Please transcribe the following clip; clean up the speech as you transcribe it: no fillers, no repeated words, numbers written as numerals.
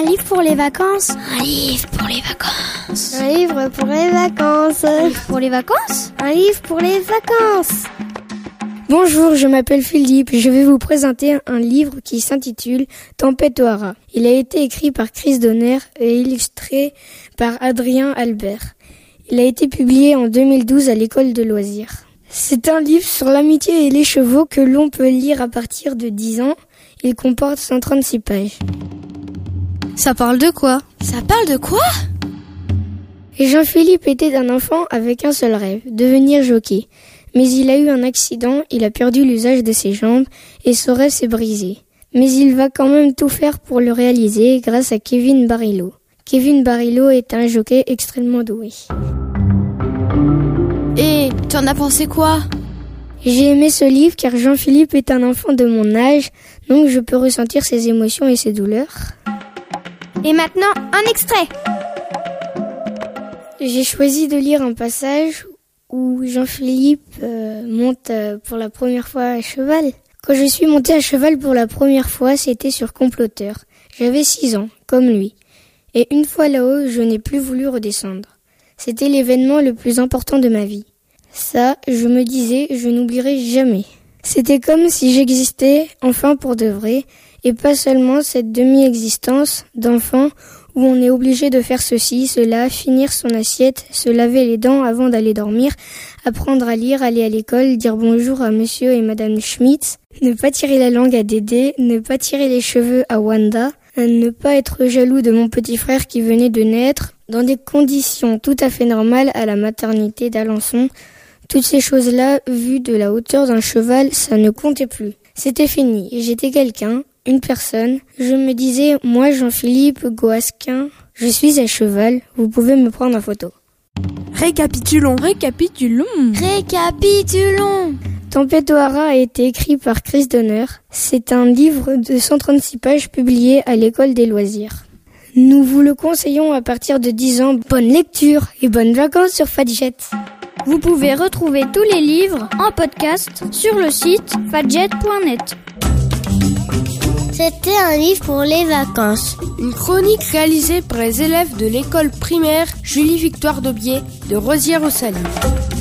Un livre pour les vacances. Un livre pour les vacances. Un livre pour les vacances. Un livre pour les vacances. Un livre pour les vacances. Bonjour, je m'appelle Philippe. Je vais vous présenter un livre qui s'intitule Tempête au Haras. Il a été écrit par Chris Donner et illustré par Adrien Albert. Il a été publié en 2012 à l'école de loisirs. C'est un livre sur l'amitié et les chevaux que l'on peut lire à partir de 10 ans. Il comporte 136 pages. Ça parle de quoi? Ça parle de quoi? Et Jean-Philippe était un enfant avec un seul rêve, devenir jockey. Mais il a eu un accident, il a perdu l'usage de ses jambes et son rêve s'est brisé. Mais il va quand même tout faire pour le réaliser grâce à Kevin Barillo. Kevin Barillo est un jockey extrêmement doué. Et t'en as pensé quoi? J'ai aimé ce livre car Jean-Philippe est un enfant de mon âge, donc je peux ressentir ses émotions et ses douleurs. Et maintenant, un extrait. J'ai choisi de lire un passage où Jean-Philippe monte pour la première fois à cheval. Quand je suis monté à cheval pour la première fois, c'était sur Comploteur. J'avais 6 ans, comme lui. Et une fois là-haut, je n'ai plus voulu redescendre. C'était l'événement le plus important de ma vie. Ça, je me disais, je n'oublierai jamais. C'était comme si j'existais enfin pour de vrai, et pas seulement cette demi-existence d'enfant où on est obligé de faire ceci, cela, finir son assiette, se laver les dents avant d'aller dormir, apprendre à lire, aller à l'école, dire bonjour à monsieur et madame Schmitz, ne pas tirer la langue à Dédé, ne pas tirer les cheveux à Wanda, ne pas être jaloux de mon petit frère qui venait de naître, dans des conditions tout à fait normales à la maternité d'Alençon. Toutes ces choses-là, vues de la hauteur d'un cheval, ça ne comptait plus. C'était fini, j'étais quelqu'un, une personne. Je me disais, moi Jean-Philippe Goasquin, je suis à cheval, vous pouvez me prendre en photo. Récapitulons. Tempête au Haras a été écrit par Chris Donner. C'est un livre de 136 pages publié à l'école des loisirs. Nous vous le conseillons à partir de 10 ans. Bonne lecture et bonnes vacances sur Fadjet. Vous pouvez retrouver tous les livres en podcast sur le site fadjet.net. C'était un livre pour les vacances. Une chronique réalisée par les élèves de l'école primaire Julie-Victoire d'Aubier de Rosières-aux-Salines.